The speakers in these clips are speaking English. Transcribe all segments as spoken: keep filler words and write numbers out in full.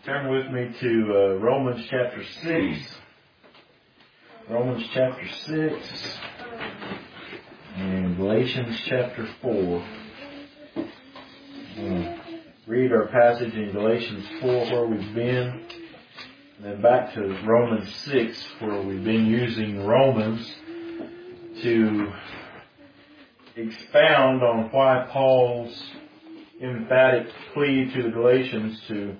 Turn with me to uh, Romans chapter six. Romans chapter six and Galatians chapter four. We'll read our passage in Galatians four where we've been, and then back to Romans six where we've been using Romans to expound on why Paul's emphatic plea to the Galatians to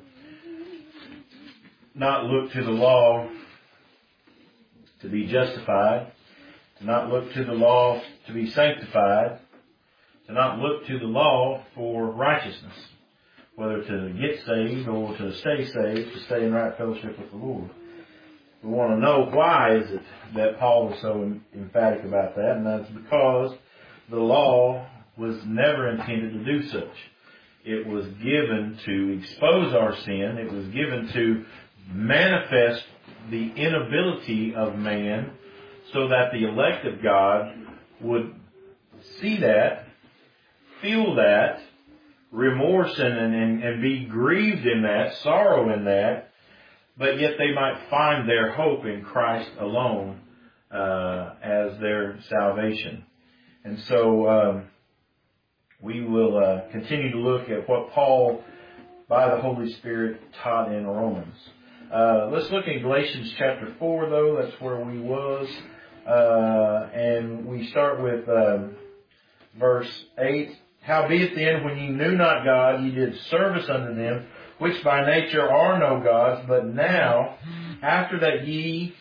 not look to the law to be justified, to not look to the law to be sanctified, to not look to the law for righteousness, whether to get saved or to stay saved, to stay in right fellowship with the Lord. We want to know why is it that Paul was so emphatic about that, and that's because the law was never intended to do such. It was given to expose our sin. It was given to manifest the inability of man so that the elect of God would see that, feel that, remorse and, and, and be grieved in that, sorrow in that, but yet they might find their hope in Christ alone uh, as their salvation. And so um, we will uh, continue to look at what Paul, by the Holy Spirit, taught in Romans. Uh, let's look at Galatians chapter four, though. That's where we was. Uh, and we start with um, verse eight. Howbeit then, when ye knew not God, ye did service unto them, which by nature are no gods. But now, after that ye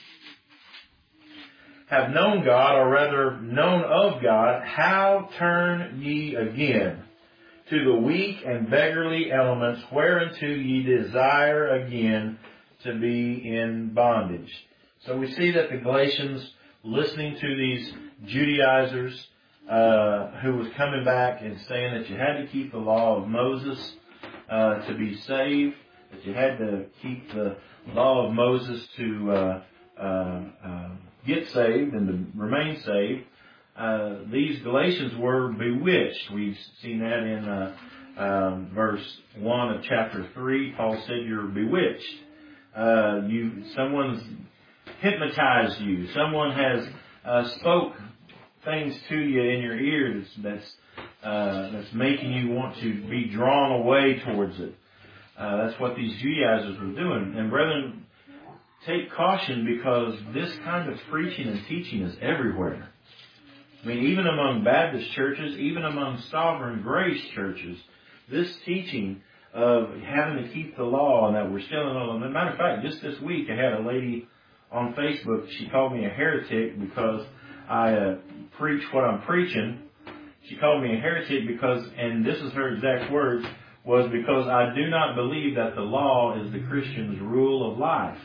have known God, or rather known of God, how turn ye again to the weak and beggarly elements, whereunto ye desire again to be in bondage. So we see that the Galatians, listening to these Judaizers uh, who was coming back and saying that you had to keep the law of Moses uh, to be saved, that you had to keep the law of Moses to uh, uh, uh, get saved and to remain saved. Uh, these Galatians were bewitched. We've seen that in uh, um, verse one of chapter three. Paul said you're bewitched. Uh, you, someone's hypnotized you. Someone has uh, spoke things to you in your ear that's that's, uh, that's making you want to be drawn away towards it. Uh, that's what these Judaizers were doing. And brethren, take caution, because this kind of preaching and teaching is everywhere. I mean, even among Baptist churches, even among sovereign grace churches, this teaching of having to keep the law and that we're still in the law. As a matter of fact, just this week I had a lady on Facebook. She called me a heretic because I uh, preach what I'm preaching. She called me a heretic because, and this is her exact words, was because I do not believe that the law is the Christian's rule of life.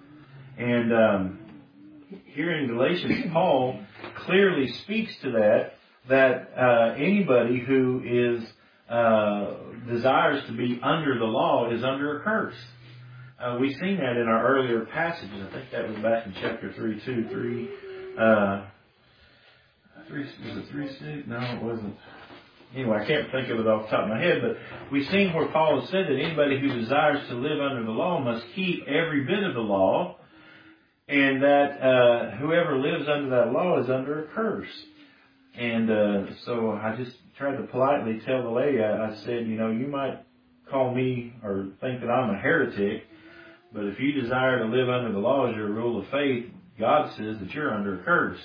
And um, here in Galatians, Paul clearly speaks to that, that uh, anybody who is uh, desires to be under the law is under a curse. Uh, we've seen that in our earlier passages. I think that was back in chapter three, two, three. Uh, three was it three six? No, it wasn't. Anyway, I can't think of it off the top of my head, but we've seen where Paul has said that anybody who desires to live under the law must keep every bit of the law, and that uh, whoever lives under that law is under a curse. And uh, so I just tried to politely tell the lady, I, I said, you know, you might call me or think that I'm a heretic, but if you desire to live under the law as your rule of faith, God says that you're under a curse.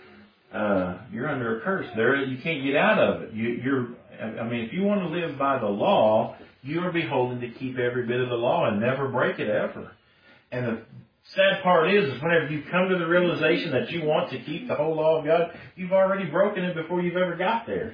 Uh, you're under a curse. There, you can't get out of it. You, you're, I mean, if you want to live by the law, you are beholden to keep every bit of the law and never break it ever. And the sad part is, is whenever you come to the realization that you want to keep the whole law of God, you've already broken it before you've ever got there.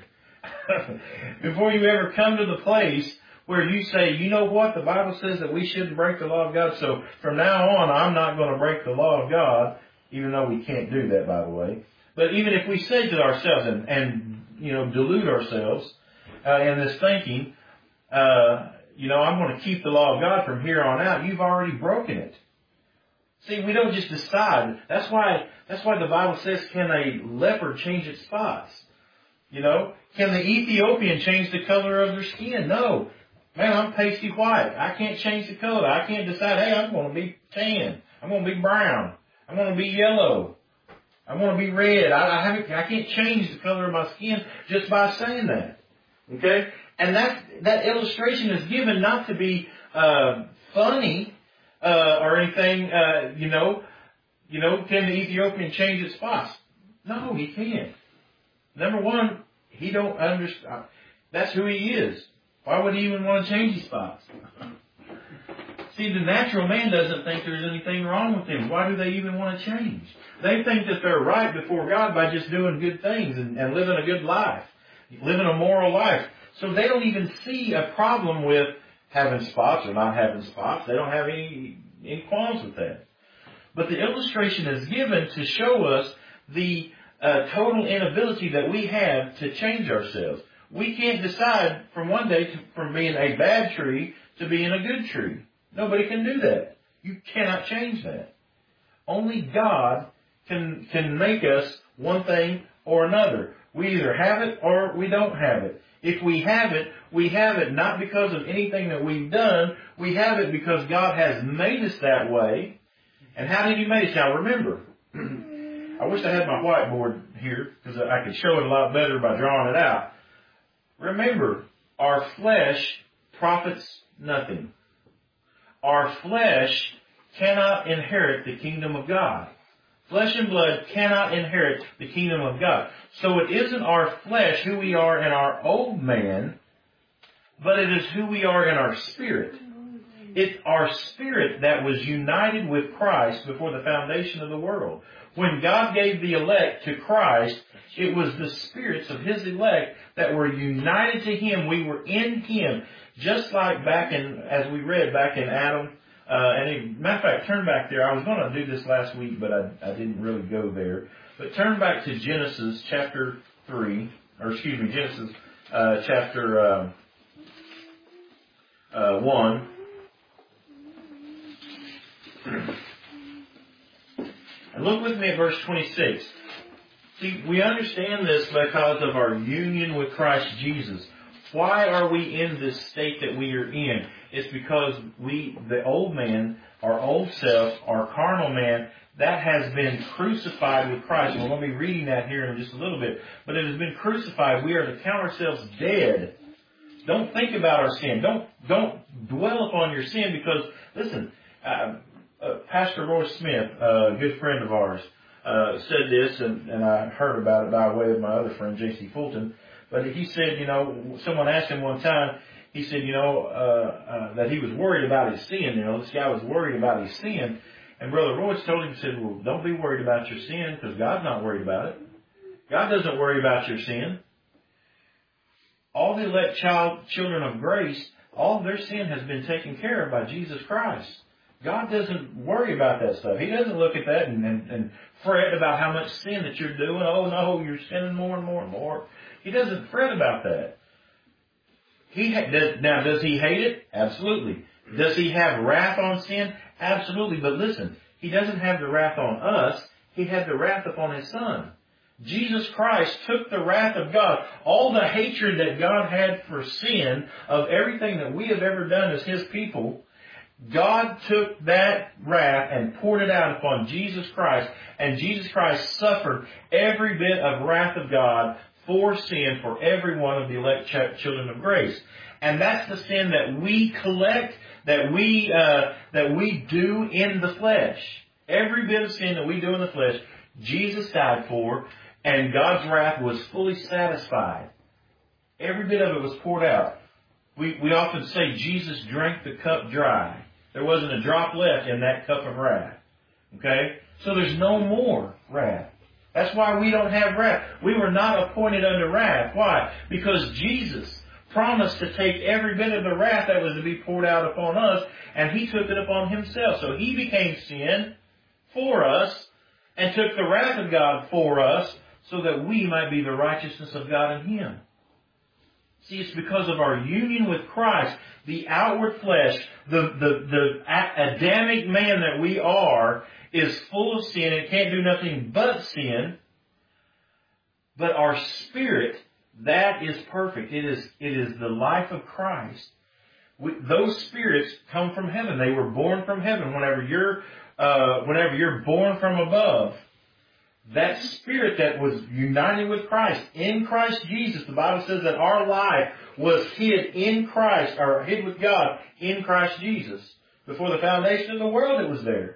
Before you ever come to the place where you say, you know what, the Bible says that we shouldn't break the law of God, so from now on I'm not going to break the law of God, even though we can't do that, by the way. But even if we say to ourselves and, and you know, delude ourselves uh, in this thinking, uh, you know, I'm going to keep the law of God from here on out, you've already broken it. See, we don't just decide. That's why, that's why the Bible says, can a leopard change its spots? You know, can the Ethiopian change the color of their skin? No. Man, I'm pasty white. I can't change the color. I can't decide, hey, I'm going to be tan. I'm going to be brown. I'm going to be yellow. I'm going to be red. I, I, haven't, I can't change the color of my skin just by saying that. Okay? And that, that illustration is given not to be uh, funny uh, or anything, uh, you know. You know, can the Ethiopian change its spots? No, he can't. Number one, he don't understand. That's who he is. Why would he even want to change his spots? See, the natural man doesn't think there's anything wrong with him. Why do they even want to change? They think that they're right before God by just doing good things and, and living a good life, living a moral life. So they don't even see a problem with having spots or not having spots. They don't have any, any qualms with that. But the illustration is given to show us the uh, total inability that we have to change ourselves. We can't decide from one day to, from being a bad tree to being a good tree. Nobody can do that. You cannot change that. Only God can can make us one thing or another. We either have it or we don't have it. If we have it, we have it not because of anything that we've done. We have it because God has made us that way. And how did He make us? Now remember, I wish I had my whiteboard here because I could show it a lot better by drawing it out. Remember, our flesh profits nothing. Our flesh cannot inherit the kingdom of God. Flesh and blood cannot inherit the kingdom of God. So it isn't our flesh, who we are in our old man, but it is who we are in our spirit. It's our spirit that was united with Christ before the foundation of the world. When God gave the elect to Christ, it was the spirits of His elect that were united to Him. We were in Him. Just like back in, as we read back in Adam. Uh, and it, matter of fact, turn back there. I was going to do this last week, but I, I didn't really go there. But turn back to Genesis chapter three, or excuse me, Genesis uh, chapter uh, uh, one. And look with me at verse twenty-six. See, we understand this because of our union with Christ Jesus. Why are we in this state that we are in? It's because we, the old man, our old self, our carnal man, that has been crucified with Christ. We're going to be reading that here in just a little bit. But it has been crucified. We are to count ourselves dead. Don't think about our sin. Don't, don't dwell upon your sin because, listen, uh, uh, Pastor Roy Smith, a good friend of ours, uh, said this, and, and I heard about it by way of my other friend, J C Fulton. But he said, you know, someone asked him one time, he said, you know, uh, uh, that he was worried about his sin. You know, this guy was worried about his sin. And Brother Royce told him, he said, well, don't be worried about your sin because God's not worried about it. God doesn't worry about your sin. All the elect child, children of grace, all of their sin has been taken care of by Jesus Christ. God doesn't worry about that stuff. He doesn't look at that and, and, and fret about how much sin that you're doing. Oh, no, you're sinning more and more and more. He doesn't fret about that. He ha- does, now, does He hate it? Absolutely. Does He have wrath on sin? Absolutely. But listen, He doesn't have the wrath on us. He had the wrath upon His Son. Jesus Christ took the wrath of God, all the hatred that God had for sin, of everything that we have ever done as His people. God took that wrath and poured it out upon Jesus Christ, and Jesus Christ suffered every bit of wrath of God for sin for every one of the elect children of grace. And that's the sin that we collect, that we uh, that we do in the flesh. Every bit of sin that we do in the flesh, Jesus died for, and God's wrath was fully satisfied. Every bit of it was poured out. We we often say Jesus drank the cup dry. There wasn't a drop left in that cup of wrath. Okay? So there's no more wrath. That's why we don't have wrath. We were not appointed unto wrath. Why? Because Jesus promised to take every bit of the wrath that was to be poured out upon us, and He took it upon Himself. So He became sin for us and took the wrath of God for us so that we might be the righteousness of God in Him. See, it's because of our union with Christ, the outward flesh, the, the, the Adamic man that we are, is full of sin. It can't do nothing but sin. But our spirit, that is perfect. It is, it is the life of Christ. We, those spirits come from heaven. They were born from heaven. Whenever you're, uh, whenever you're born from above, that spirit that was united with Christ, in Christ Jesus, the Bible says that our life was hid in Christ, or hid with God in Christ Jesus. Before the foundation of the world, it was there.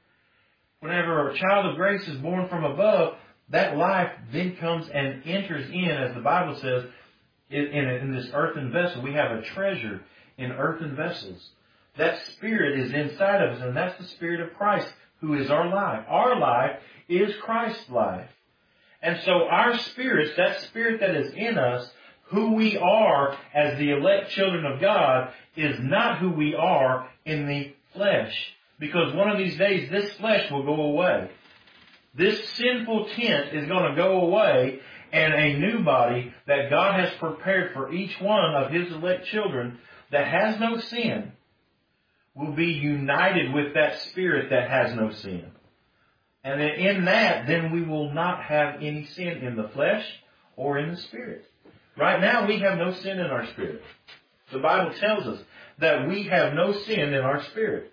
Whenever a child of grace is born from above, that life then comes and enters in, as the Bible says, in, in, in this earthen vessel. We have a treasure in earthen vessels. That spirit is inside of us, and that's the Spirit of Christ, who is our life. Our life is Christ's life. And so our spirits, that spirit that is in us, who we are as the elect children of God, is not who we are in the flesh. Because one of these days, this flesh will go away. This sinful tent is going to go away, and a new body that God has prepared for each one of His elect children that has no sin will be united with that spirit that has no sin. And then in that, then we will not have any sin in the flesh or in the spirit. Right now, we have no sin in our spirit. The Bible tells us that we have no sin in our spirit.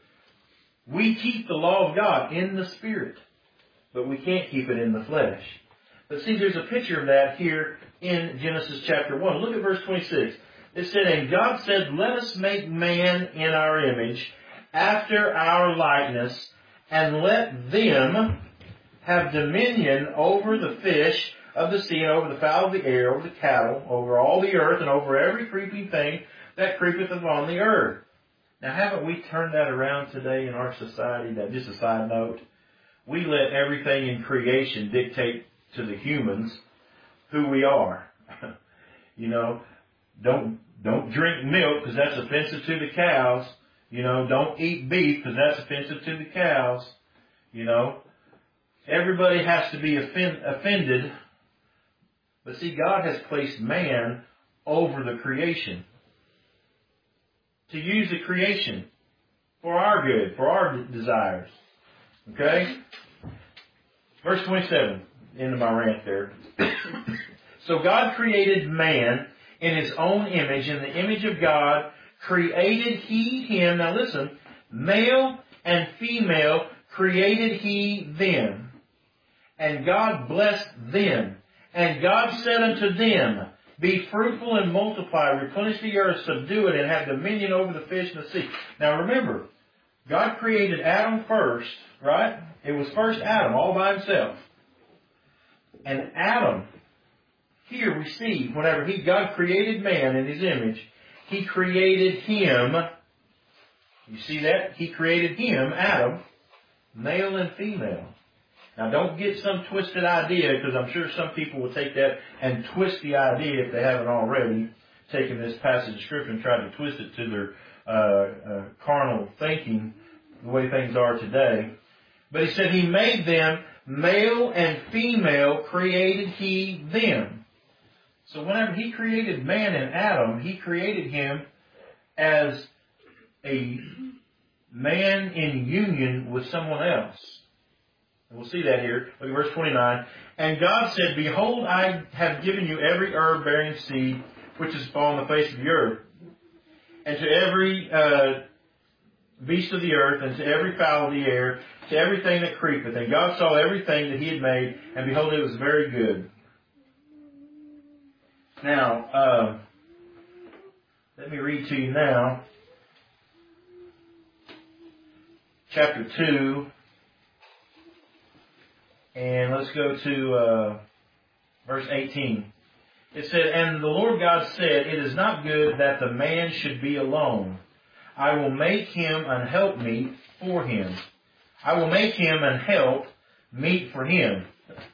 We keep the law of God in the spirit, but we can't keep it in the flesh. But see, there's a picture of that here in Genesis chapter one. Look at verse twenty-six. It said, "And God said, let us make man in our image, after our likeness, and let them have dominion over the fish of the sea, and over the fowl of the air, over the cattle, over all the earth, and over every creeping thing that creepeth upon the earth." Now, haven't we turned that around today in our society? That, just a side note, we let everything in creation dictate to the humans who we are. You know, don't don't drink milk because that's offensive to the cows. You know, don't eat beef because that's offensive to the cows. You know, everybody has to be offend, offended. But see, God has placed man over the creation, to use the creation for our good, for our desires. Okay? Verse twenty-seven, end of my rant there. "So God created man in His own image. In the image of God created He him." Now listen. "Male and female created He them. And God blessed them. And God said unto them, Be fruitful and multiply, replenish the earth, subdue it, and have dominion over the fish in the sea." Now remember, God created Adam first, right? It was first Adam, all by himself. And Adam, here we see, whenever he God created man in His image, He created him. You see that? He created him, Adam, male and female. Now, don't get some twisted idea, because I'm sure some people will take that and twist the idea, if they haven't already, taken this passage of Scripture and tried to twist it to their uh, uh, carnal thinking, the way things are today. But He said He made them, male and female created He them. So whenever He created man and Adam, He created him as a man in union with someone else. And we'll see that here. Look at verse twenty-nine. "And God said, Behold, I have given you every herb bearing seed, which is upon the face of the earth, and to every uh, beast of the earth, and to every fowl of the air, to everything that creepeth. And God saw everything that He had made, and behold, it was very good." Now, uh, let me read to you now, chapter two. And let's go to uh, verse eighteen. It said, "And the Lord God said, It is not good that the man should be alone. I will make him an helpmeet for him. I will make him an help meet for him."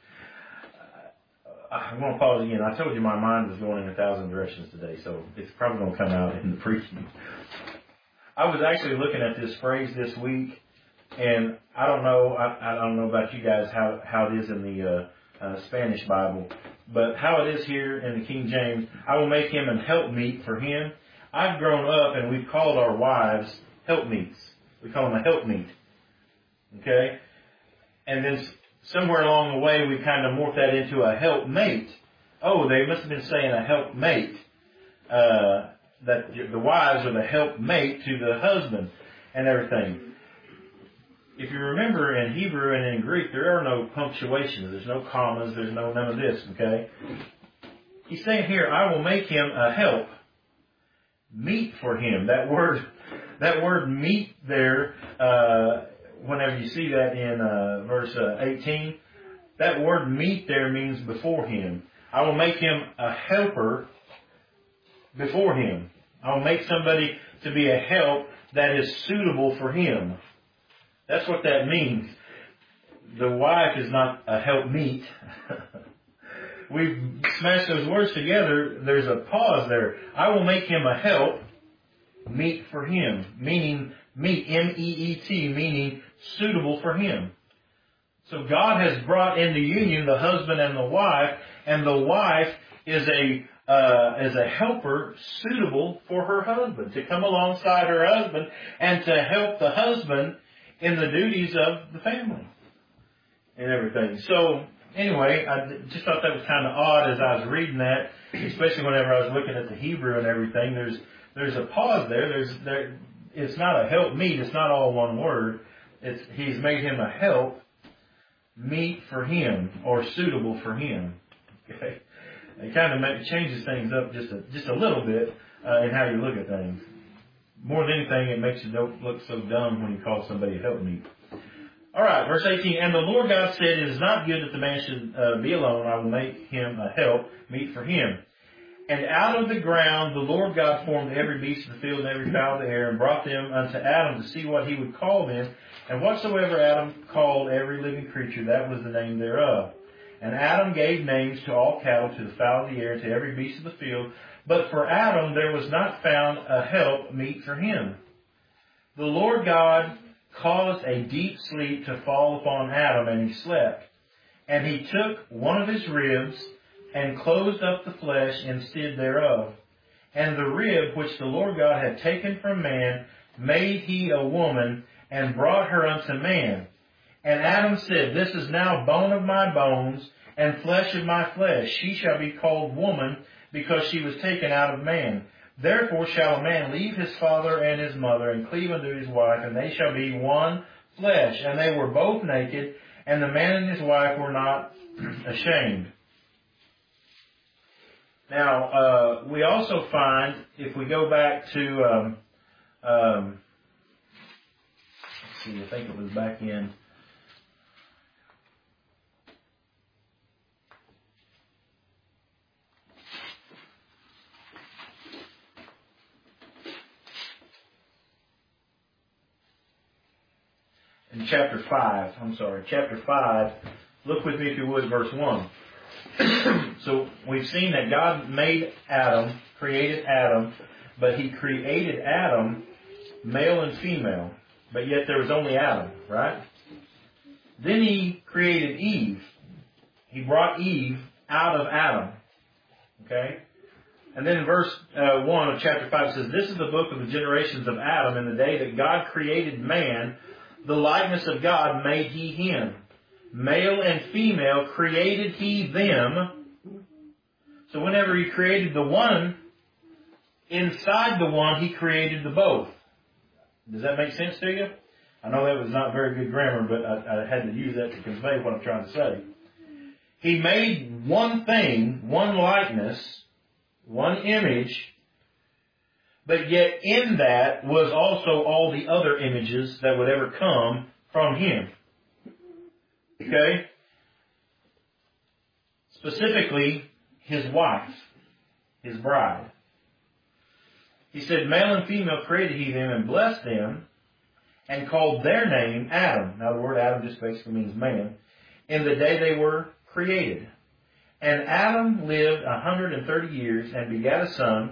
I'm going to pause again. I told you my mind was going in a thousand directions today, so it's probably going to come out in the preaching. I was actually looking at this phrase this week, and I don't know, I, I don't know about you guys how, how it is in the uh, uh, Spanish Bible, but how it is here in the King James, "I will make him an helpmeet for him." I've grown up and we've called our wives helpmeets. We call them a helpmeet. Okay? And then somewhere along the way we kind of morphed that into a helpmate. Oh, they must have been saying a helpmate. Uh, that the wives are the helpmate to the husband and everything. If you remember, in Hebrew and in Greek, there are no punctuations. There's no commas. There's no none of this, okay? He's saying here, I will make him a help, meet for him. That word, that word meet there, uh, whenever you see that in uh, verse uh, eighteen, that word meet there means before him. I will make him a helper before him. I will make somebody to be a help that is suitable for him. That's what that means. The wife is not a helpmeet. We've smashed those words together. There's a pause there. I will make him a help, meet for him. Meaning, meet, M E E T, meaning suitable for him. So God has brought into union the husband and the wife, and the wife is a uh, is a helper suitable for her husband, to come alongside her husband and to help the husband in the duties of the family and everything. So anyway, I just thought that was kind of odd as I was reading that, especially whenever I was looking at the Hebrew and everything. There's there's a pause there. There's there. It's not a help meet. It's not all one word. It's he's made him a help meet for him or suitable for him. Okay, it kind of make, changes things up just a just a little bit uh, in how you look at things. More than anything, it makes you don't look so dumb when you call somebody a helpmeet. All right, verse eighteen. And the Lord God said, it is not good that the man should uh, be alone. I will make him a help meet for him. And out of the ground the Lord God formed every beast of the field and every fowl of the air, and brought them unto Adam to see what he would call them. And whatsoever Adam called every living creature, that was the name thereof. And Adam gave names to all cattle, to the fowl of the air, to every beast of the field. But for Adam there was not found a help meet for him. The Lord God caused a deep sleep to fall upon Adam, and he slept. And he took one of his ribs, and closed up the flesh instead thereof. And the rib which the Lord God had taken from man made he a woman, and brought her unto man. And Adam said, this is now bone of my bones, and flesh of my flesh. She shall be called woman, because she was taken out of man. Therefore shall a man leave his father and his mother, and cleave unto his wife, and they shall be one flesh. And they were both naked, and the man and his wife were not ashamed. Now, uh, we also find, if we go back to, um, um, let's see, I think it was back in, in chapter five, I'm sorry, chapter five, look with me if you would, verse one. So we've seen that God made Adam, created Adam, but he created Adam male and female, but yet there was only Adam, right? Then he created Eve. He brought Eve out of Adam, okay? And then in verse uh, one of chapter five it says, this is the book of the generations of Adam. In the day that God created man, the likeness of God made he him. Male and female created he them. So whenever he created the one, inside the one he created the both. Does that make sense to you? I know that was not very good grammar, but I, I had to use that to convey what I'm trying to say. He made one thing, one likeness, one image, but yet in that was also all the other images that would ever come from him. Okay? Specifically, his wife, his bride. He said, male and female created he them, and blessed them, and called their name Adam. Now the word Adam just basically means man. In the day they were created. And Adam lived a hundred and thirty years, and begat a son.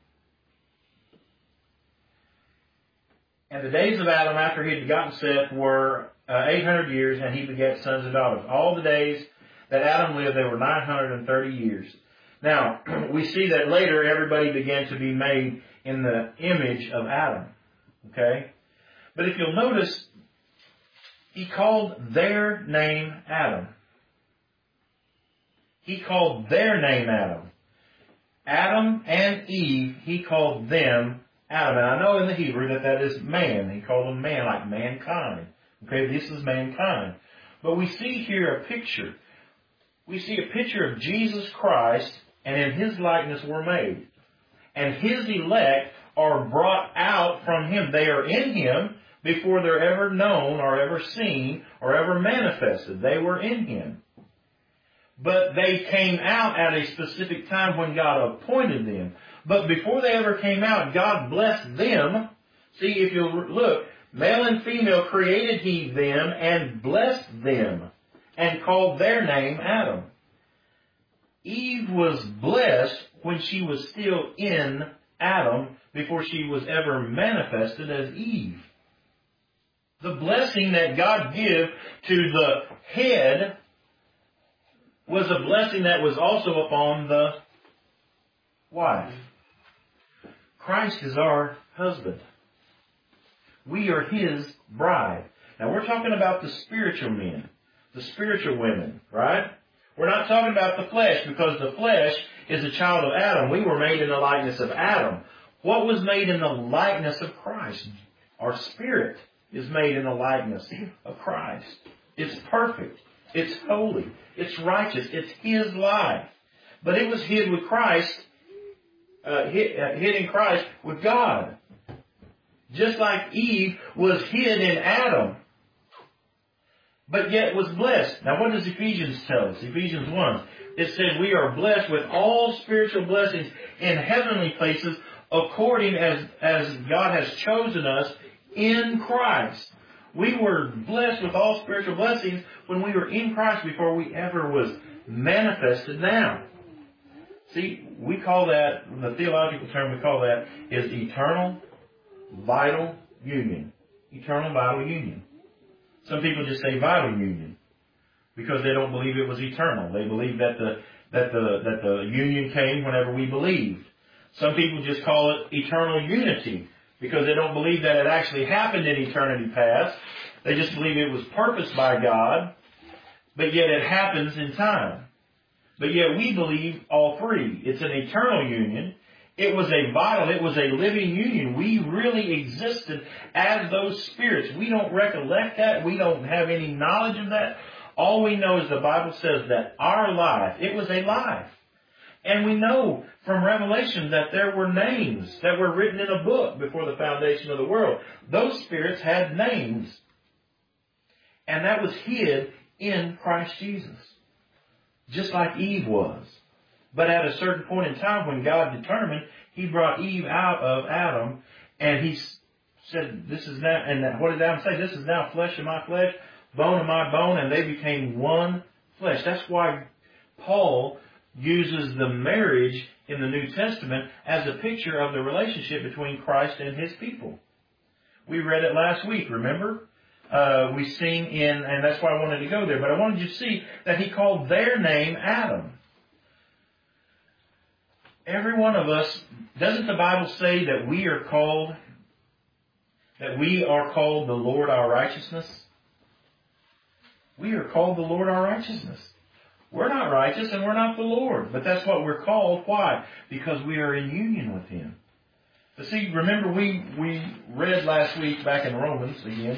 And the days of Adam after he had begotten Seth were uh, eight hundred years, and he begat sons and daughters. All the days that Adam lived, they were nine hundred and thirty years. Now, we see that later everybody began to be made in the image of Adam. Okay? But if you'll notice, he called their name Adam. He called their name Adam. Adam and Eve, he called them Adam. And I know in the Hebrew that that is man. He called them man, like mankind. Okay, this is mankind. But we see here a picture. We see a picture of Jesus Christ, and in His likeness we're made. And His elect are brought out from Him. They are in Him before they're ever known or ever seen or ever manifested. They were in Him. But they came out at a specific time when God appointed them. But before they ever came out, God blessed them. See, if you look, male and female created He them and blessed them and called their name Adam. Eve was blessed when she was still in Adam before she was ever manifested as Eve. The blessing that God gave to the head was a blessing that was also upon the wife. Christ is our husband. We are His bride. Now we're talking about the spiritual men, the spiritual women, right? We're not talking about the flesh, because the flesh is a child of Adam. We were made in the likeness of Adam. What was made in the likeness of Christ? Our spirit is made in the likeness of Christ. It's perfect. It's holy. It's righteous. It's His life. But it was hid with Christ, uh, hid, uh, hid in Christ with God. Just like Eve was hid in Adam, but yet was blessed. Now what does Ephesians tell us? Ephesians one. It says we are blessed with all spiritual blessings in heavenly places according as, as God has chosen us in Christ. We were blessed with all spiritual blessings when we were in Christ before we ever was manifested now. See, we call that, the theological term we call that is eternal vital union. Eternal vital union. Some people just say vital union because they don't believe it was eternal. They believe that the that the that the union came whenever we believed. Some people just call it eternal unity because they don't believe that it actually happened in eternity past. They just believe it was purposed by God, but yet it happens in time. But yet we believe all three. It's an eternal union. It was a vital, it was a living union. We really existed as those spirits. We don't recollect that. We don't have any knowledge of that. All we know is the Bible says that our life, it was a life. And we know from Revelation that there were names that were written in a book before the foundation of the world. Those spirits had names. And that was hid in Christ Jesus. Just like Eve was. But at a certain point in time when God determined, He brought Eve out of Adam, and He said, this is now, and what did Adam say? This is now flesh of my flesh, bone of my bone, and they became one flesh. That's why Paul uses the marriage in the New Testament as a picture of the relationship between Christ and His people. We read it last week, remember? Uh, we sing in, and that's why I wanted to go there, but I wanted you to see that He called their name Adam. Every one of us, doesn't the Bible say that we are called, that we are called the Lord our righteousness? We are called the Lord our righteousness. We're not righteous and we're not the Lord, but that's what we're called. Why? Because we are in union with Him. But see, remember we, we read last week back in Romans again,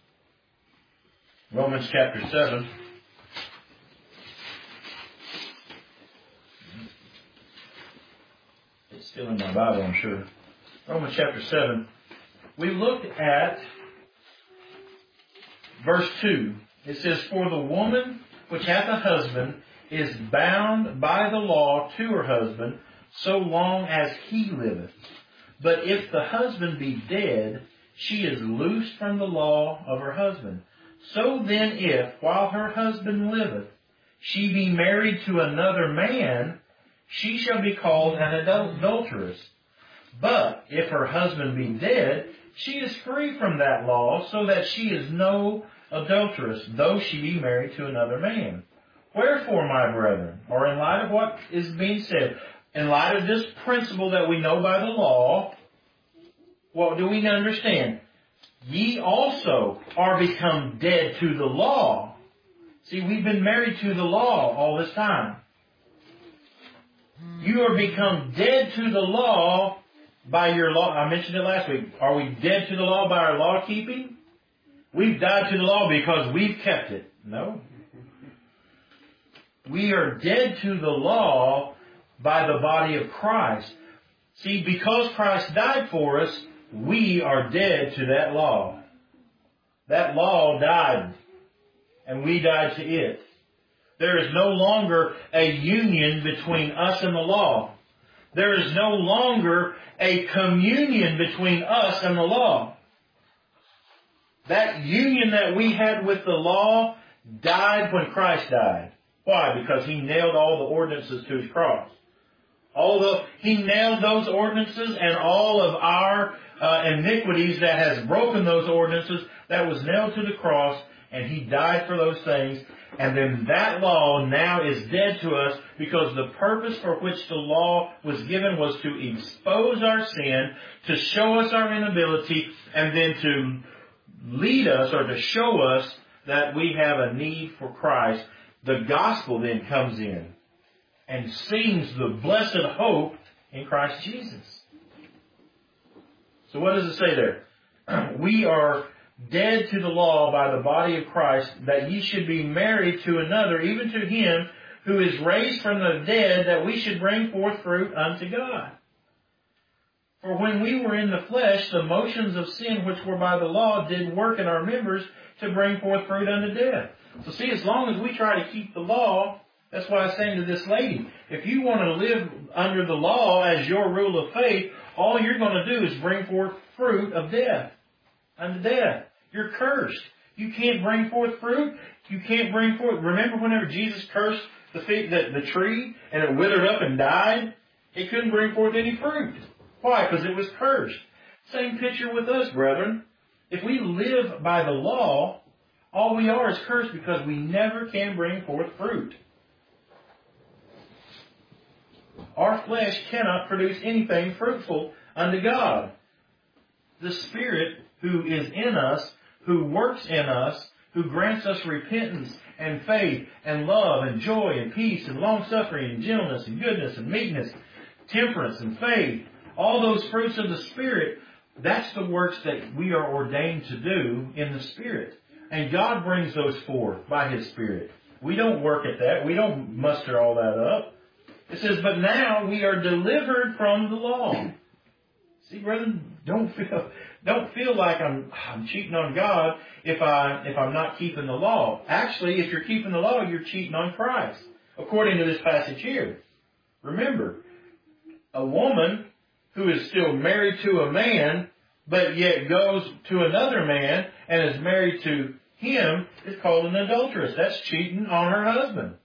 Romans chapter seven. It's still in my Bible, I'm sure. Romans chapter seven. We looked at verse two. It says, for the woman which hath a husband is bound by the law to her husband so long as he liveth. But if the husband be dead, she is loosed from the law of her husband. So then if, while her husband liveth, she be married to another man, she shall be called an adulteress. But if her husband be dead, she is free from that law, so that she is no adulteress, though she be married to another man. Wherefore, my brethren, or in light of what is being said, in light of this principle that we know by the law, what do we understand? Ye also are become dead to the law. See, we've been married to the law all this time. You are become dead to the law by your law. I mentioned it last week. Are we dead to the law by our law keeping? We've died to the law because we've kept it. No. We are dead to the law by the body of Christ. See, because Christ died for us, we are dead to that law. That law died, and we died to it. There is no longer a union between us and the law. There is no longer a communion between us and the law. That union that we had with the law died when Christ died. Why? Because He nailed all the ordinances to His cross. All the, He nailed those ordinances and all of our uh, iniquities that has broken those ordinances, that was nailed to the cross, and He died for those things. And then that law now is dead to us because the purpose for which the law was given was to expose our sin, to show us our inability, and then to lead us or to show us that we have a need for Christ. The gospel then comes in and sings the blessed hope in Christ Jesus. So what does it say there? We are dead to the law by the body of Christ, that ye should be married to another, even to Him who is raised from the dead, that we should bring forth fruit unto God. For when we were in the flesh, the motions of sin which were by the law did work in our members to bring forth fruit unto death. So see, as long as we try to keep the law, that's why I was saying to this lady, if you want to live under the law as your rule of faith, all you're going to do is bring forth fruit of death unto death. You're cursed. You can't bring forth fruit. You can't bring forth. Remember whenever Jesus cursed the, fig, the, the tree and it withered up and died? It couldn't bring forth any fruit. Why? Because it was cursed. Same picture with us, brethren. If we live by the law, all we are is cursed because we never can bring forth fruit. Our flesh cannot produce anything fruitful unto God. The Spirit who is in us, who works in us, who grants us repentance and faith and love and joy and peace and long-suffering and gentleness and goodness and meekness, temperance and faith, all those fruits of the Spirit, that's the works that we are ordained to do in the Spirit. And God brings those forth by His Spirit. We don't work at that. We don't muster all that up. It says, but now we are delivered from the law. See, brethren, don't feel don't feel like I'm I'm cheating on God if I if I'm not keeping the law. Actually, if you're keeping the law, you're cheating on Christ, according to this passage here. Remember, a woman who is still married to a man, but yet goes to another man and is married to him, is called an adulteress. That's cheating on her husband.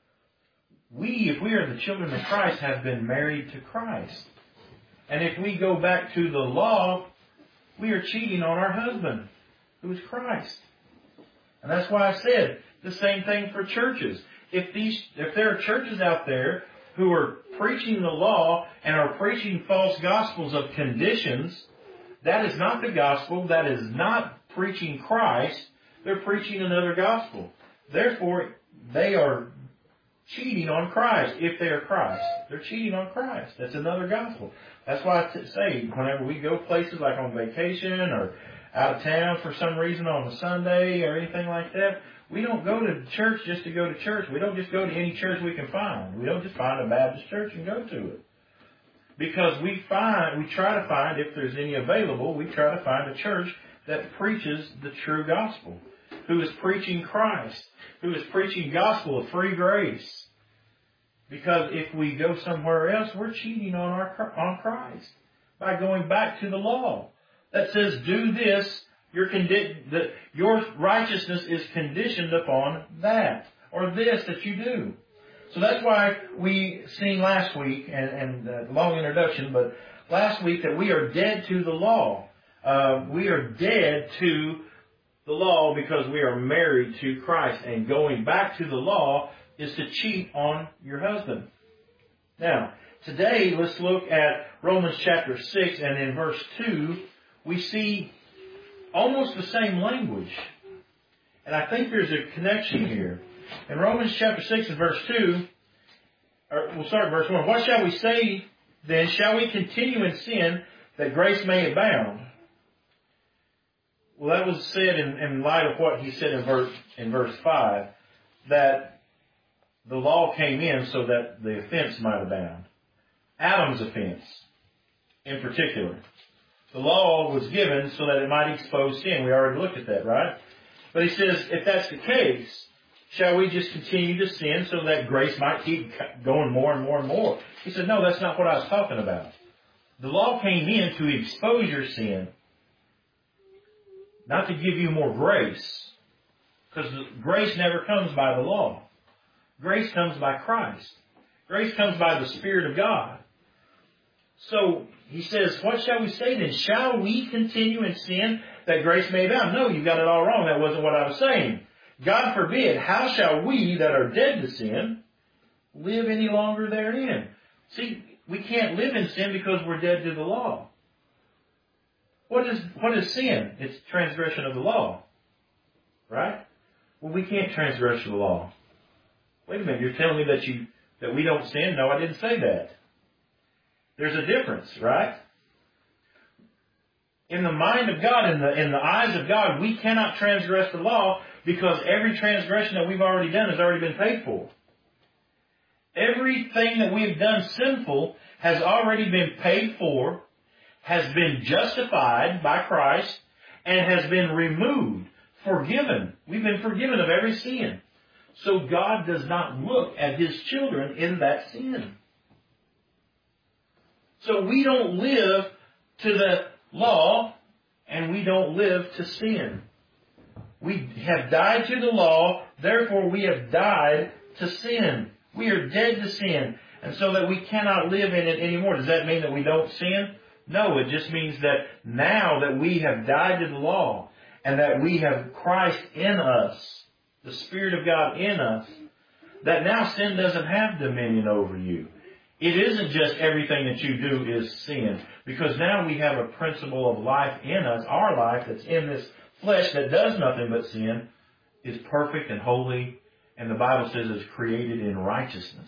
We, if we are the children of Christ, have been married to Christ. And if we go back to the law, we are cheating on our husband, who is Christ. And that's why I said the same thing for churches. If these, if there are churches out there who are preaching the law and are preaching false gospels of conditions, that is not the gospel. That is not preaching Christ. They're preaching another gospel. Therefore, they are cheating on Christ. If they are Christ, they're cheating on Christ. That's another gospel. That's why I t- say whenever we go places like on vacation or out of town for some reason on a Sunday or anything like that, we don't go to church just to go to church. We don't just go to any church we can find. We don't just find a Baptist church and go to it. Because we find, we try to find, if there's any available, we try to find a church that preaches the true gospel, who is preaching Christ, who is preaching gospel of free grace. Because if we go somewhere else, we're cheating on our on Christ by going back to the law that says, "Do this." Your condi- the, your righteousness is conditioned upon that or this that you do. So that's why we seen last week, and, and uh, long introduction, but last week that we are dead to the law. Uh, we are dead to the law because we are married to Christ, and going back to the law is to cheat on your husband. Now, today let's look at Romans chapter six, and in verse two, we see almost the same language. And I think there's a connection here. In Romans chapter six and verse two, or we'll start at verse one. What shall we say then? Shall we continue in sin that grace may abound? Well, that was said in, in light of what he said in verse, in verse five, that the law came in so that the offense might abound. Adam's offense, in particular. The law was given so that it might expose sin. We already looked at that, right? But he says, if that's the case, shall we just continue to sin so that grace might keep going more and more and more? He said, no, that's not what I was talking about. The law came in to expose your sin, not to give you more grace. Because grace never comes by the law. Grace comes by Christ. Grace comes by the Spirit of God. So, he says, what shall we say then? Shall we continue in sin that grace may abound? No, you got it all wrong. That wasn't what I was saying. God forbid, how shall we that are dead to sin live any longer therein? See, we can't live in sin because we're dead to the law. What is, what is sin? It's transgression of the law. Right? Well, we can't transgress the law. Wait a minute, you're telling me that you that we don't sin? No, I didn't say that. There's a difference, right? In the mind of God, in the, in the eyes of God, we cannot transgress the law because every transgression that we've already done has already been paid for. Everything that we've done sinful has already been paid for, has been justified by Christ, and has been removed, forgiven. We've been forgiven of every sin. So God does not look at His children in that sin. So we don't live to the law, and we don't live to sin. We have died to the law, therefore we have died to sin. We are dead to sin, and so that we cannot live in it anymore. Does that mean that we don't sin? No, it just means that now that we have died to the law, and that we have Christ in us, the Spirit of God in us, that now sin doesn't have dominion over you. It isn't just everything that you do is sin, because now we have a principle of life in us. Our life that's in this flesh that does nothing but sin is perfect and holy, and the Bible says is created in righteousness.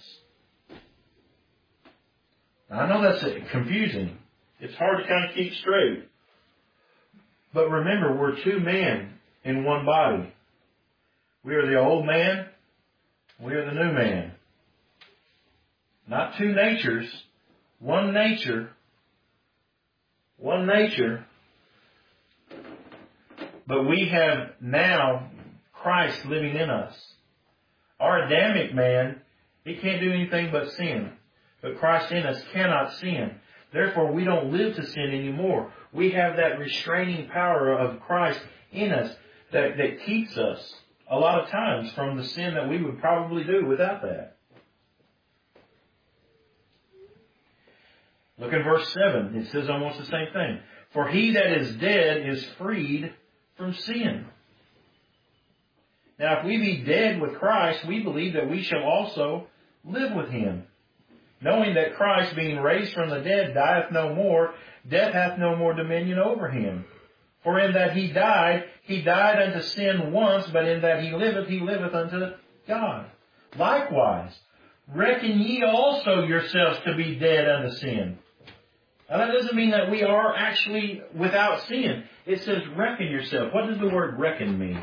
Now, I know that's confusing. It's hard to kind of keep straight. But remember, we're two men in one body. We are the old man. We are the new man. Not two natures. One nature. One nature. But we have now Christ living in us. Our Adamic man, he can't do anything but sin. But Christ in us cannot sin. Therefore, we don't live to sin anymore. We have that restraining power of Christ in us that, that keeps us a lot of times from the sin that we would probably do without that. Look in verse seven. It says almost the same thing. For he that is dead is freed from sin. Now, if we be dead with Christ, we believe that we shall also live with him. Knowing that Christ, being raised from the dead, dieth no more, death hath no more dominion over him. For in that he died, he died unto sin once, but in that he liveth, he liveth unto God. Likewise, reckon ye also yourselves to be dead unto sin. Now that doesn't mean that we are actually without sin. It says reckon yourself. What does the word reckon mean?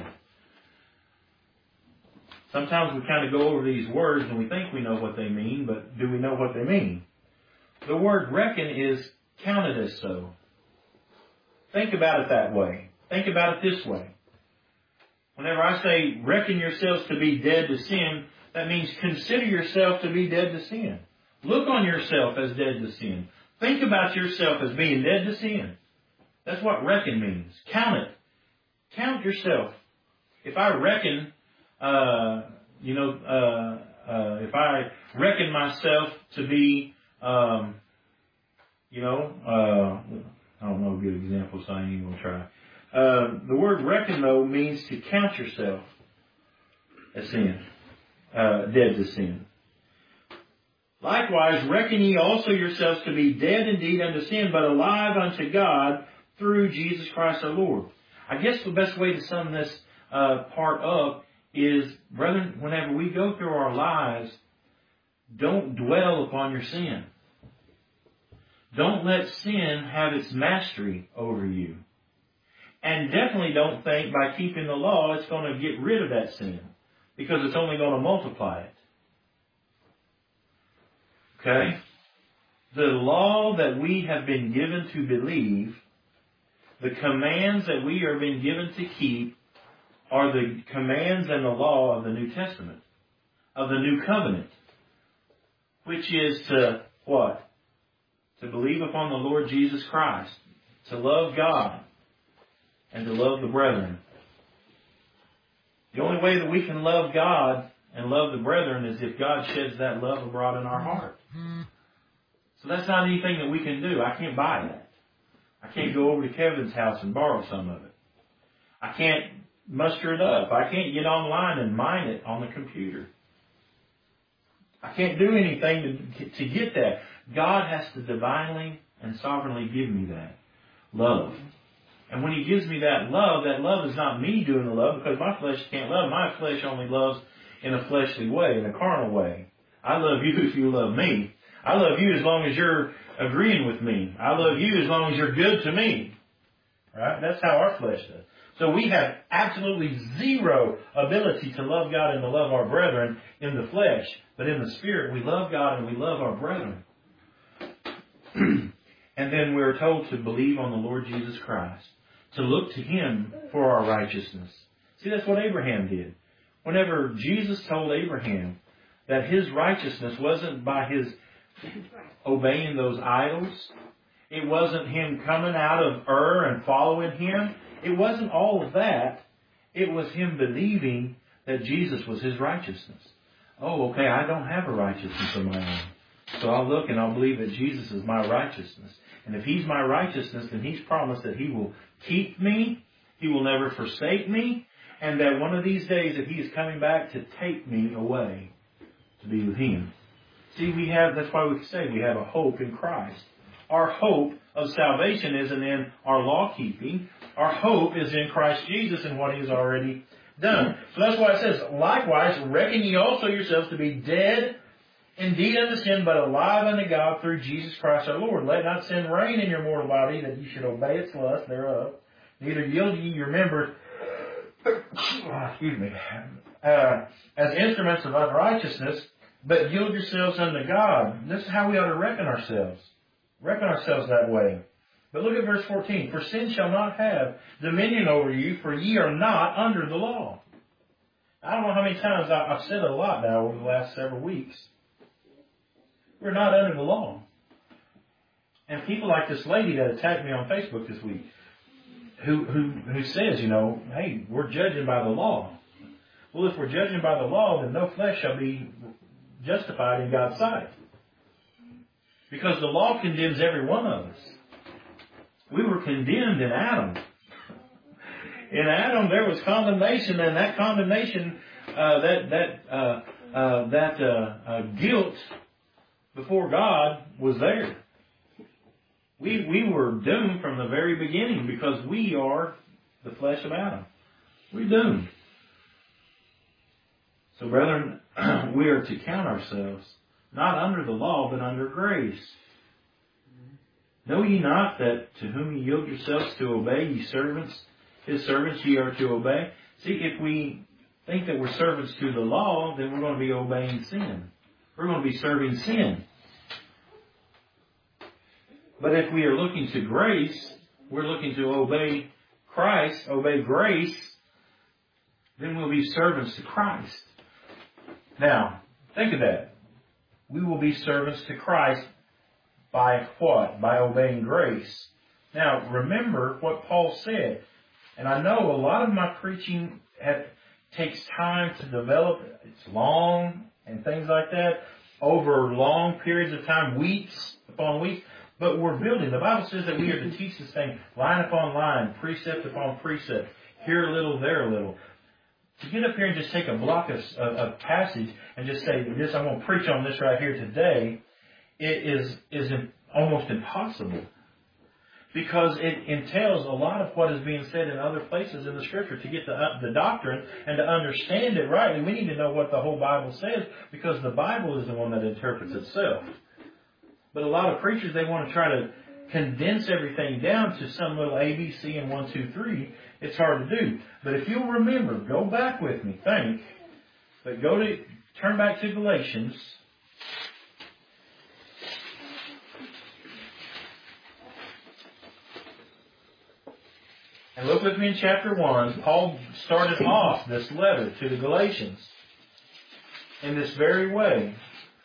Sometimes we kind of go over these words and we think we know what they mean, but do we know what they mean? The word reckon is counted as so. Think about it that way. Think about it this way. Whenever I say reckon yourselves to be dead to sin, that means consider yourself to be dead to sin. Look on yourself as dead to sin. Think about yourself as being dead to sin. That's what reckon means. Count it. Count yourself. If I reckon, uh, you know, uh, uh, if I reckon myself to be, um, you know, uh, I don't know a good example, so I ain't even going to try. Uh, the word reckon, though, means to count yourself as sin, uh, dead to sin. Likewise, reckon ye also yourselves to be dead indeed unto sin, but alive unto God through Jesus Christ our Lord. I guess the best way to sum this uh, part up is, brethren, whenever we go through our lives, don't dwell upon your sin. Don't let sin have its mastery over you. And definitely don't think by keeping the law it's going to get rid of that sin, because it's only going to multiply it. Okay? The law that we have been given to believe, the commands that we are being given to keep, are the commands and the law of the New Testament, of the New Covenant, which is to what? To believe upon the Lord Jesus Christ, to love God, and to love the brethren. The only way that we can love God and love the brethren is if God sheds that love abroad in our heart. So that's not anything that we can do. I can't buy that. I can't go over to Kevin's house and borrow some of it. I can't muster it up. I can't get online and mine it on the computer. I can't do anything to, to get that. God has to divinely and sovereignly give me that love. And when He gives me that love, that love is not me doing the love, because my flesh can't love. My flesh only loves in a fleshly way, in a carnal way. I love you if you love me. I love you as long as you're agreeing with me. I love you as long as you're good to me. Right? That's how our flesh does. So we have absolutely zero ability to love God and to love our brethren in the flesh. But in the Spirit, we love God and we love our brethren. And then we're told to believe on the Lord Jesus Christ, to look to Him for our righteousness. See, that's what Abraham did. Whenever Jesus told Abraham that his righteousness wasn't by his obeying those idols, it wasn't him coming out of Ur and following him, it wasn't all of that. It was him believing that Jesus was his righteousness. Oh, okay, I don't have a righteousness of my own. So I'll look and I'll believe that Jesus is my righteousness. And if He's my righteousness, then He's promised that He will keep me, He will never forsake me, and that one of these days that He is coming back to take me away to be with Him. See, we have, that's why we say we have a hope in Christ. Our hope of salvation isn't in our law keeping. Our hope is in Christ Jesus and what He has already done. So that's why it says, likewise, reckon ye also yourselves to be dead indeed unto sin, but alive unto God through Jesus Christ our Lord. Let not sin reign in your mortal body, that you should obey its lust thereof. Neither yield ye your members, excuse me, uh, as instruments of unrighteousness, but yield yourselves unto God. This is how we ought to reckon ourselves. Reckon ourselves that way. But look at verse fourteen. For sin shall not have dominion over you, for ye are not under the law. I don't know how many times I've said it a lot now over the last several weeks. We're not under the law. And people like this lady that attacked me on Facebook this week, who, who, who says, you know, hey, we're judging by the law. Well, if we're judging by the law, then no flesh shall be justified in God's sight. Because the law condemns every one of us. We were condemned in Adam. In Adam, there was condemnation, and that condemnation, uh, that that uh, uh, that uh, uh, guilt before God was there. We we were doomed from the very beginning because we are the flesh of Adam. We're doomed. So, brethren, we are to count ourselves not under the law, but under grace. Know ye not that to whom ye yield yourselves to obey, ye servants, His servants ye are to obey? See, if we think that we're servants to the law, then we're going to be obeying sin. We're going to be serving sin. But if we are looking to grace, we're looking to obey Christ, obey grace, then we'll be servants to Christ. Now, think of that. We will be servants to Christ by what? By obeying grace. Now, remember what Paul said. And I know a lot of my preaching have, takes time to develop. It's long and things like that. Over long periods of time, weeks upon weeks. But we're building. The Bible says that we are to teach this thing line upon line, precept upon precept, here a little, there a little. To get up here and just take a block of a passage and just say, this, I'm going to preach on this right here today, it is, is almost impossible. because it entails a lot of what is being said in other places in the Scripture. To get the, uh, the doctrine and to understand it rightly, we need to know what the whole Bible says, because the Bible is the one that interprets itself. But a lot of preachers, they want to try to condense everything down to some little A, B, C, and one, two, three. It's hard to do. But if you'll remember, go back with me, think, but go to, turn back to Galatians. And look with me in chapter one. Paul started off this letter to the Galatians in this very way.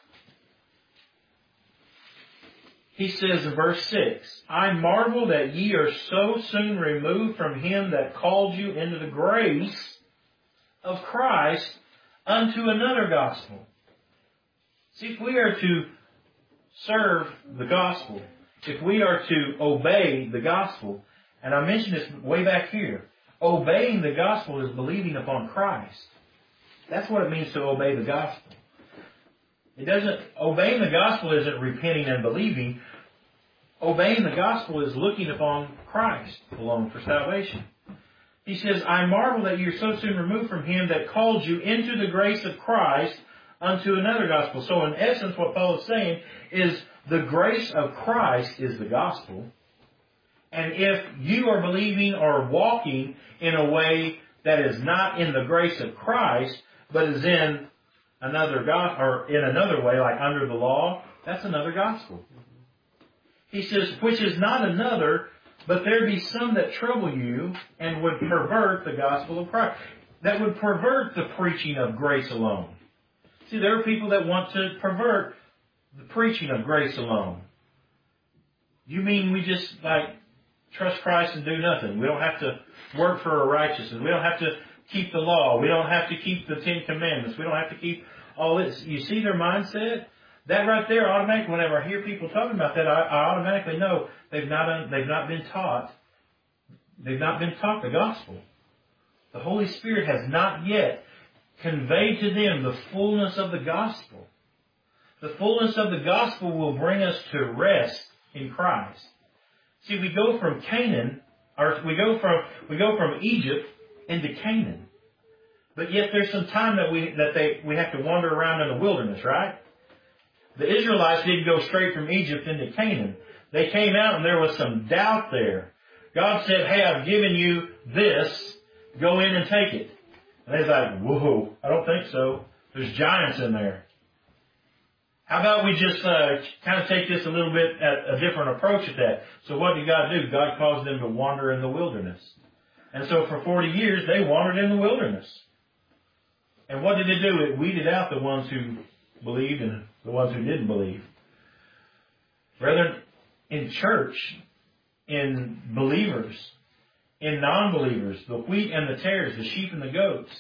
He says in verse six, I marvel that ye are so soon removed from him that called you into the grace of Christ unto another gospel. See, if we are to serve the gospel, if we are to obey the gospel, and I mentioned this way back here, obeying the gospel is believing upon Christ. That's what it means to obey the gospel. It doesn't, obeying the gospel isn't repenting and believing. Obeying the gospel is looking upon Christ alone for salvation. He says, I marvel that you are so soon removed from him that called you into the grace of Christ unto another gospel. So in essence, what Paul is saying is the grace of Christ is the gospel. And if you are believing or walking in a way that is not in the grace of Christ, but is in another God, or in another way, like under the law, that's another gospel. He says, which is not another, but there be some that trouble you and would pervert the gospel of Christ. That would pervert the preaching of grace alone. See, there are people that want to pervert the preaching of grace alone. You mean we just, like, trust Christ and do nothing? We don't have to work for our righteousness. We don't have to keep the law. We don't have to keep the Ten Commandments. We don't have to keep all this. You see their mindset? That right there, automatically, whenever I hear people talking about that, I, I automatically know they've not they've not been taught. They've not been taught the gospel. The Holy Spirit has not yet conveyed to them the fullness of the gospel. The fullness of the gospel will bring us to rest in Christ. See, we go from Canaan, or we go from we go from Egypt into Canaan, but yet there's some time that we that they we have to wander around in the wilderness, right? The Israelites didn't go straight from Egypt into Canaan. They came out and there was some doubt there. God said, hey, I've given you this. Go in and take it. And they're like, whoa, I don't think so. There's giants in there. How about we just uh, kind of take this a little bit at a different approach at that? So what did God do? God caused them to wander in the wilderness. And so for forty years, they wandered in the wilderness. And what did it do? It weeded out the ones who believed and the ones who didn't believe. Brethren, in church, in believers, in non-believers, the wheat and the tares, the sheep and the goats.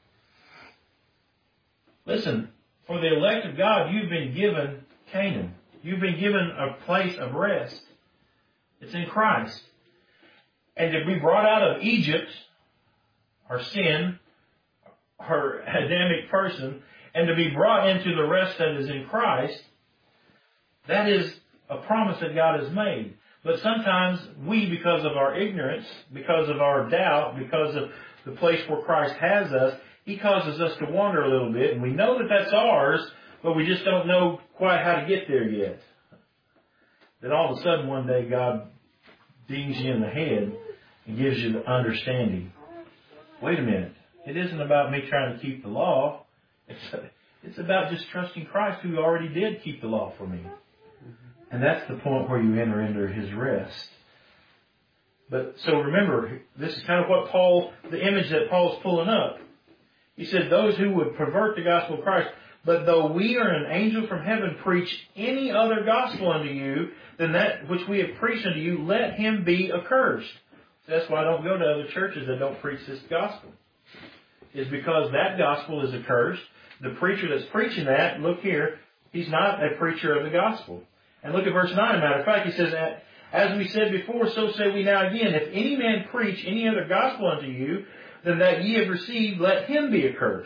Listen, for the elect of God, you've been given Canaan. You've been given a place of rest. It's in Christ. And to be brought out of Egypt, our sin, our Adamic person, and to be brought into the rest that is in Christ, that is a promise that God has made. But sometimes we, because of our ignorance, because of our doubt, because of the place where Christ has us, He causes us to wander a little bit, and we know that that's ours, but we just don't know quite how to get there yet. Then all of a sudden one day God dings you in the head and gives you the understanding. Wait a minute. It isn't about me trying to keep the law. It's, it's about just trusting Christ who already did keep the law for me. And that's the point where you enter into His rest. But so remember, this is kind of what Paul, the image that Paul's pulling up. He said, those who would pervert the gospel of Christ, but though we or an angel from heaven preach any other gospel unto you than that which we have preached unto you, let him be accursed. That's why I don't go to other churches that don't preach this gospel. It's because that gospel is accursed. The preacher that's preaching that, look here, he's not a preacher of the gospel. And look at verse nine. Matter of fact, he says, as we said before, so say we now again, if any man preach any other gospel unto you than that ye have received, let him be accursed.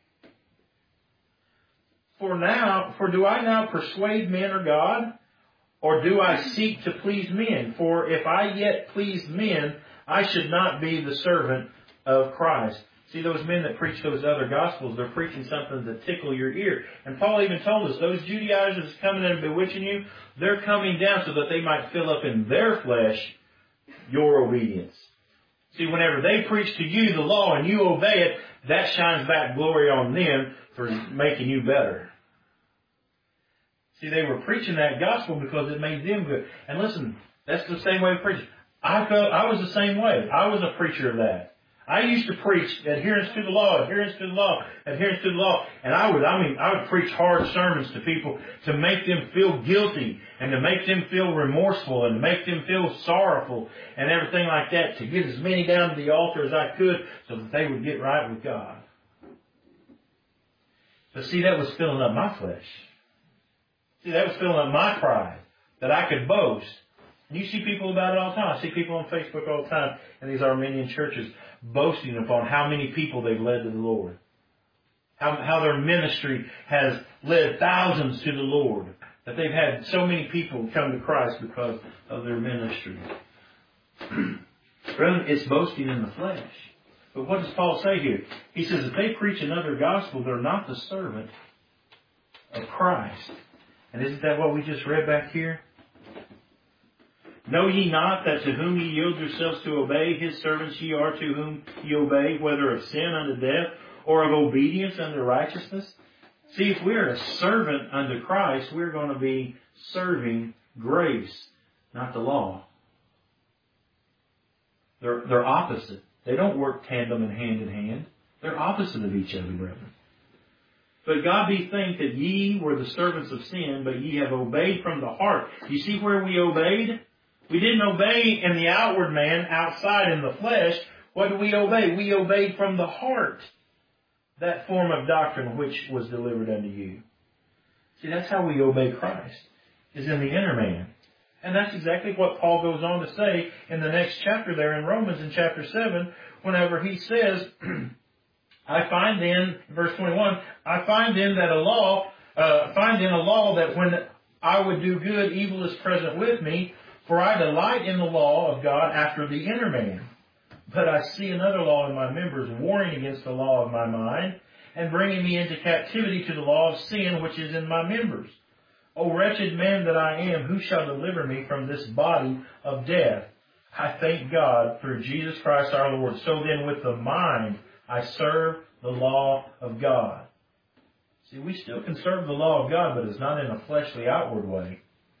For now, for do I now persuade men or God? Or do I seek to please men? For if I yet please men, I should not be the servant of Christ. See, those men that preach those other gospels, they're preaching something to tickle your ear. And Paul even told us, those Judaizers coming in and bewitching you, they're coming down so that they might fill up in their flesh your obedience. See, whenever they preach to you the law and you obey it, that shines back glory on them for making you better. See, they were preaching that gospel because it made them good. And listen, that's the same way of preaching. I felt I was the same way. I was a preacher of that. I used to preach adherence to the law, adherence to the law, adherence to the law. And I would, I mean, I would preach hard sermons to people to make them feel guilty and to make them feel remorseful and to make them feel sorrowful and everything like that, to get as many down to the altar as I could so that they would get right with God. But see, that was filling up my flesh. See, that was filling up my pride, that I could boast. And you see people about it all the time. I see people on Facebook all the time in these Armenian churches boasting upon how many people they've led to the Lord. How, how their ministry has led thousands to the Lord. That they've had so many people come to Christ because of their ministry. Brethren, it's boasting in the flesh. But what does Paul say here? He says if they preach another gospel, they're not the servant of Christ. And isn't that what we just read back here? Know ye not that to whom ye yield yourselves to obey, his servants ye are to whom ye obey, whether of sin unto death, or of obedience unto righteousness? See, if we're a servant unto Christ, we're going to be serving grace, not the law. They're, they're opposite. They don't work tandem and hand in hand. They're opposite of each other, brethren. But God be thanked that ye were the servants of sin, but ye have obeyed from the heart. You see where we obeyed? We didn't obey in the outward man, outside in the flesh. What did we obey? We obeyed from the heart that form of doctrine which was delivered unto you. See, that's how we obey Christ, is in the inner man. And that's exactly what Paul goes on to say in the next chapter there in Romans in chapter seven, whenever he says, I find then, verse twenty-one, I find then that a law, uh, find in a law that when I would do good, evil is present with me, for I delight in the law of God after the inner man. But I see another law in my members, warring against the law of my mind, and bringing me into captivity to the law of sin which is in my members. O wretched man that I am, who shall deliver me from this body of death? I thank God through Jesus Christ our Lord. So then with the mind I serve the law of God. See, we still can serve the law of God, but it's not in a fleshly outward way.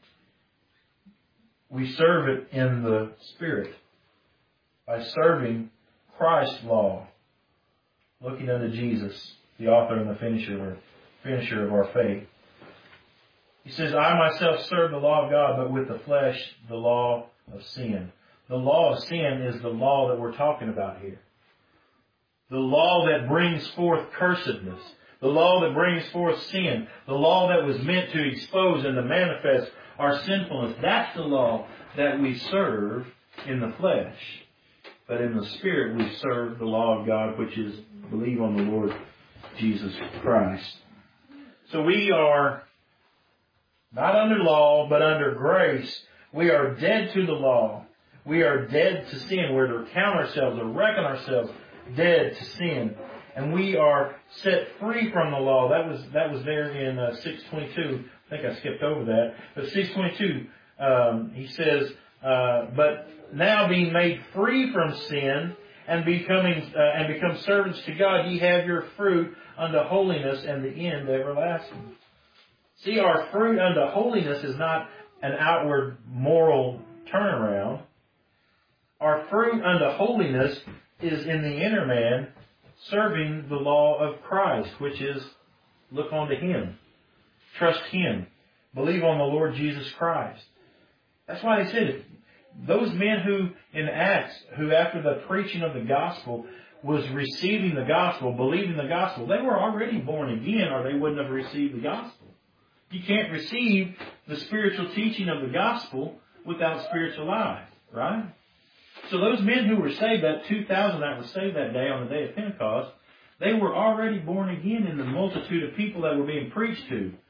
We serve it in the Spirit by serving Christ's law, looking unto Jesus, the author and the finisher of our, finisher of our faith. He says, I myself serve the law of God, but with the flesh, the law of sin. The law of sin is the law that we're talking about here. The law that brings forth cursedness. The law that brings forth sin. The law that was meant to expose and to manifest our sinfulness. That's the law that we serve in the flesh. But in the Spirit we serve the law of God, which is believe on the Lord Jesus Christ. So we are not under law, but under grace. We are dead to the law. We are dead to sin. We're to count ourselves or reckon ourselves dead to sin. And we are set free from the law. That was that was there in uh, six twenty-two. I think I skipped over that. But six twenty-two, um, he says, uh, but now being made free from sin and becoming uh, and become servants to God, ye have your fruit unto holiness and the end everlasting. See, our fruit unto holiness is not an outward moral turnaround. Our fruit unto holiness is in the inner man, serving the law of Christ, which is look unto Him, trust Him, believe on the Lord Jesus Christ. That's why they said, those men who in Acts, who after the preaching of the gospel was receiving the gospel, believing the gospel, they were already born again, or they wouldn't have received the gospel. You can't receive the spiritual teaching of the gospel without spiritual life, right? So those men who were saved, that two thousand that were saved that day on the day of Pentecost, they were already born again in the multitude of people that were being preached to.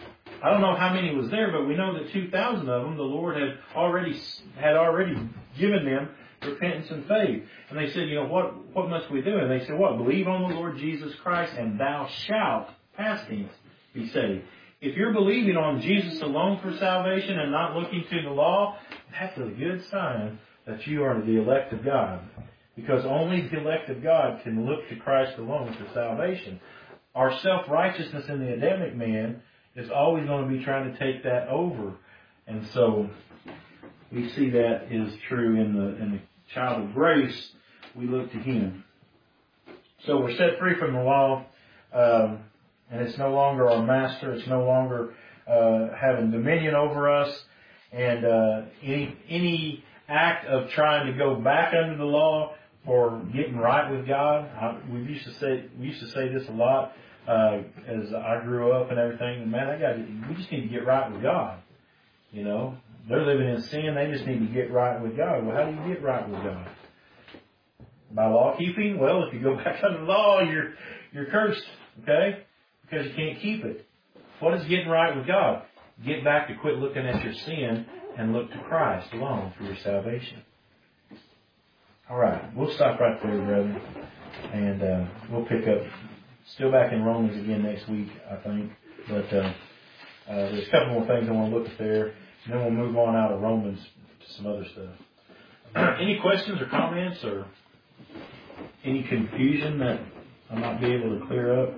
I don't know how many was there, but we know that two thousand of them, the Lord had already had already given them repentance and faith. And they said, you know, what what must we do? And they said, what? Believe on the Lord Jesus Christ, and thou shalt, past tense, be saved. If you're believing on Jesus alone for salvation and not looking to the law, that's a good sign that you are the elect of God. Because only the elect of God can look to Christ alone for salvation. Our self-righteousness in the Adamic man is always going to be trying to take that over. And so we see that is true in the in the child of grace. We look to Him. So we're set free from the law, um, and it's no longer our master. It's no longer uh, having dominion over us. And uh, any any act of trying to go back under the law for getting right with God, I, we used to say we used to say this a lot uh, as I grew up and everything. And man, I got we just need to get right with God. You know, they're living in sin. They just need to get right with God. Well, how do you get right with God? By law keeping? Well, if you go back under the law, you're you're cursed. Okay, because you can't keep it. What is getting right with God? Get back to quit looking at your sin and look to Christ alone for your salvation. All right, we'll stop right there, brethren, and uh, we'll pick up. Still back in Romans again next week, I think. But uh, uh, there's a couple more things I want to look at there, and then we'll move on out of Romans to some other stuff. Any questions or comments or any confusion that I might be able to clear up?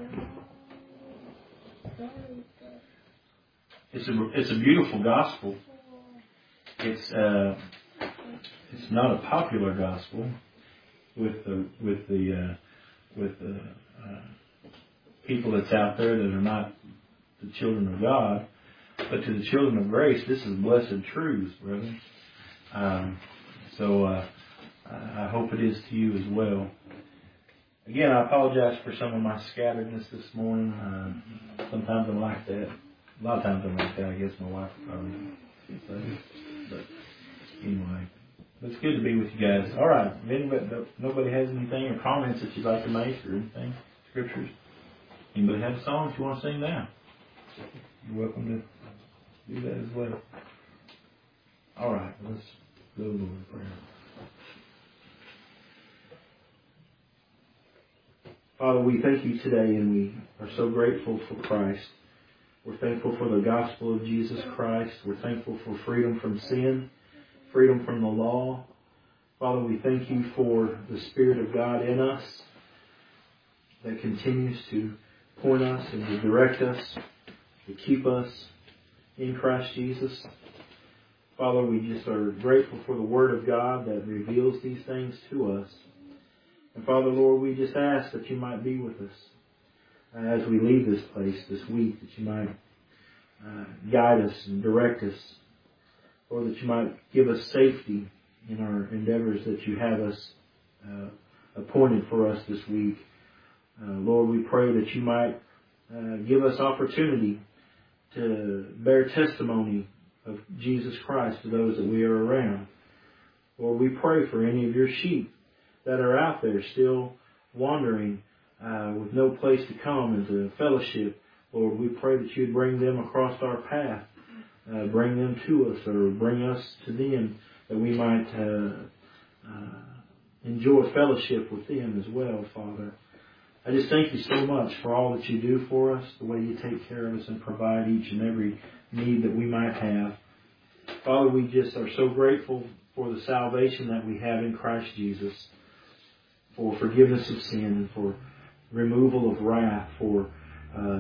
It's a it's a beautiful gospel. It's uh, it's not a popular gospel with the with the uh, with the uh, people that's out there that are not the children of God, but to the children of grace, this is blessed truths, brethren. Um, so uh, I hope it is to you as well. Again, I apologize for some of my scatteredness this morning. Uh, sometimes I'm like that. A lot of times I'm like that. I guess my wife would probably say. But anyway, it's good to be with you guys. All right. If anybody, nobody has anything or comments that you'd like to make or anything, scriptures. Anybody have a song if you want to sing now? You're welcome to do that as well. All right. Let's go to the Lord in prayer. Father, we thank you today, and we are so grateful for Christ. We're thankful for the gospel of Jesus Christ. We're thankful for freedom from sin, freedom from the law. Father, we thank you for the Spirit of God in us that continues to point us and to direct us, to keep us in Christ Jesus. Father, we just are grateful for the Word of God that reveals these things to us. And Father, Lord, we just ask that you might be with us as we leave this place this week, that you might uh, guide us and direct us, or that you might give us safety in our endeavors that you have us uh, appointed for us this week. Uh, Lord, we pray that you might uh, give us opportunity to bear testimony of Jesus Christ to those that we are around. Lord, we pray for any of your sheep that are out there still wandering uh, with no place to come and to fellowship. Lord, we pray that you'd bring them across our path, uh, bring them to us, or bring us to them, that we might uh, uh, enjoy fellowship with them as well, Father. I just thank you so much for all that you do for us, the way you take care of us and provide each and every need that we might have. Father, we just are so grateful for the salvation that we have in Christ Jesus, for forgiveness of sin, for removal of wrath, for uh,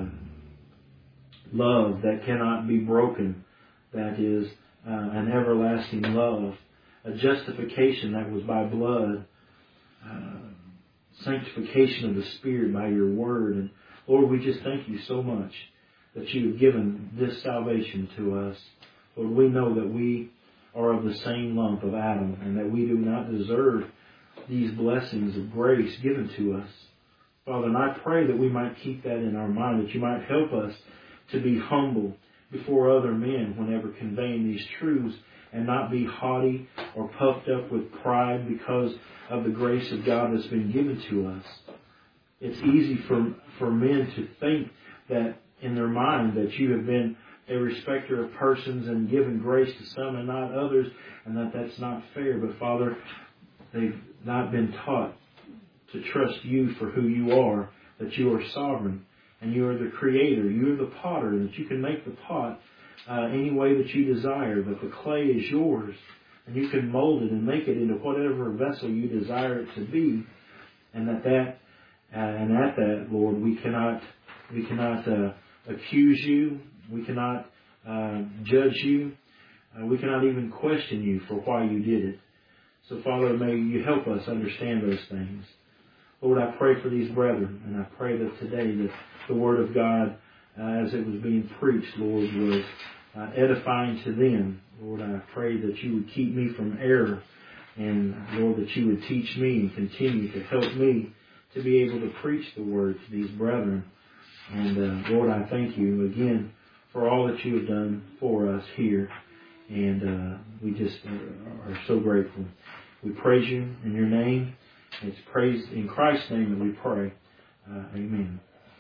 love that cannot be broken, that is uh, an everlasting love, a justification that was by blood, uh, sanctification of the Spirit by your word. And Lord, we just thank you so much that you have given this salvation to us. Lord, we know that we are of the same lump of Adam, and that we do not deserve these blessings of grace given to us. Father, and I pray that we might keep that in our mind, that you might help us to be humble before other men whenever conveying these truths, and not be haughty or puffed up with pride because of the grace of God that's been given to us. It's easy for, for men to think that in their mind that you have been a respecter of persons and giving grace to some and not others, and that that's not fair. But Father, they've not been taught to trust you for who you are, that you are sovereign and you are the creator, you are the potter, and that you can make the pot uh, any way that you desire, but the clay is yours, and you can mold it and make it into whatever vessel you desire it to be, and that that uh, and at that, Lord, we cannot we cannot uh, accuse you, we cannot uh, judge you, uh, we cannot even question you for why you did it. So, Father, may you help us understand those things. Lord, I pray for these brethren, and I pray that today that the Word of God, uh, as it was being preached, Lord, was uh, edifying to them. Lord, I pray that you would keep me from error, and Lord, that you would teach me and continue to help me to be able to preach the Word to these brethren. And uh, Lord, I thank you again for all that you have done for us here, and uh, we just uh, are so grateful. We praise you in your name. It's praise in Christ's name that we pray. Uh, amen.